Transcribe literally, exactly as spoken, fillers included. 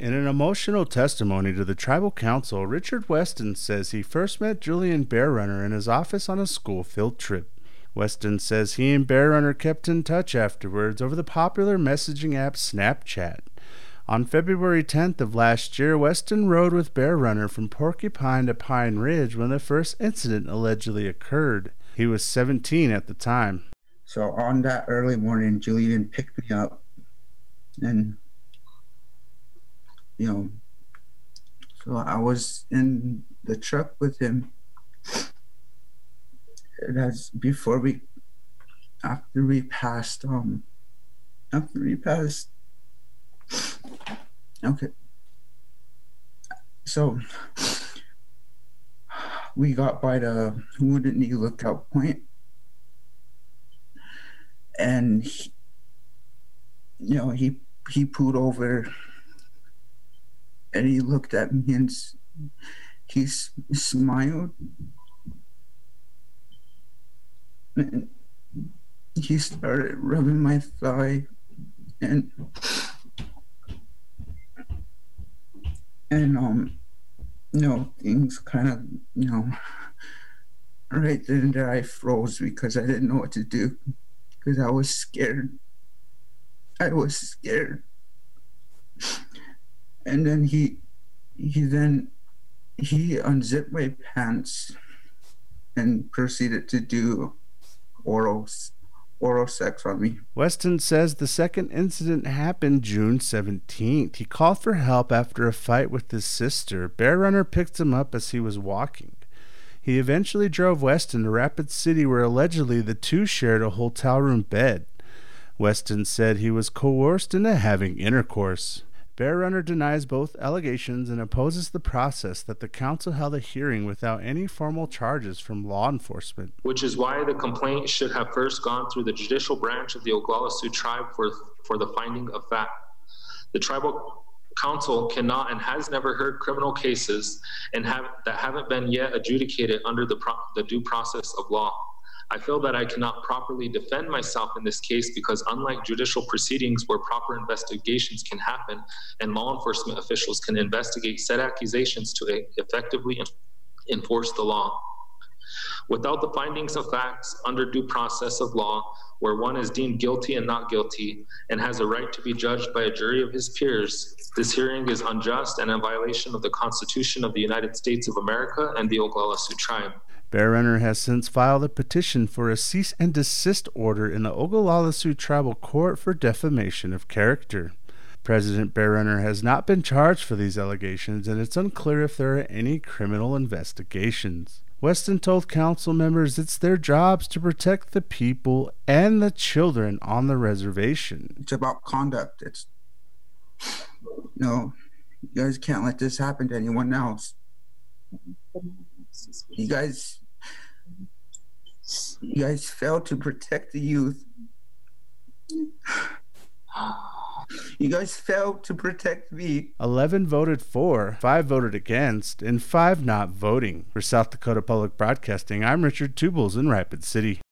In an emotional testimony to the tribal council, Richard Weston says he first met Julian Bear Runner in his office on a school field trip. Weston says he and Bear Runner kept in touch afterwards over the popular messaging app Snapchat. On February tenth of last year, Weston rode with Bear Runner from Porcupine to Pine Ridge when the first incident allegedly occurred. He was seventeen at the time. So on that early morning, Julian picked me up, and, you know, so I was in the truck with him. That's before we, after we passed, um, after we passed, okay. So we got by the Wounded Knee Lookout Point, and he, you know, he he pulled over, and he looked at me and he smiled, and he started rubbing my thigh, and and um you know, things kind of, you know, right then and there I froze because I didn't know what to do, because I was scared. I was scared. And then he he then he unzipped my pants and proceeded to do oral oral sex on me. Weston says the second incident happened June seventeenth. He called for help after a fight with his sister. Bear Runner picked him up as he was walking. He eventually drove Weston to Rapid City, where allegedly the two shared a hotel room bed. Weston said he was coerced into having intercourse. Bear Runner denies both allegations and opposes the process that the council held a hearing without any formal charges from law enforcement. Which is why the complaint should have first gone through the judicial branch of the Oglala Sioux tribe for, for the finding of fact. The tribal council cannot and has never heard criminal cases and have that haven't been yet adjudicated under the, pro, the due process of law. I feel that I cannot properly defend myself in this case because unlike judicial proceedings where proper investigations can happen and law enforcement officials can investigate said accusations to effectively enforce the law. Without the findings of facts under due process of law, where one is deemed guilty and not guilty and has a right to be judged by a jury of his peers, this hearing is unjust and in violation of the Constitution of the United States of America and the Oglala Sioux tribe. Bear Runner has since filed a petition for a cease and desist order in the Oglala Sioux Tribal Court for defamation of character. President Bear Runner has not been charged for these allegations, and it's unclear if there are any criminal investigations. Weston told council members it's their jobs to protect the people and the children on the reservation. It's about conduct. It's, no, you guys can't let this happen to anyone else. You guys, you guys failed to protect the youth. You guys failed to protect me. Eleven voted for, five voted against, and five not voting. For South Dakota Public Broadcasting, I'm Richard Tubles in Rapid City.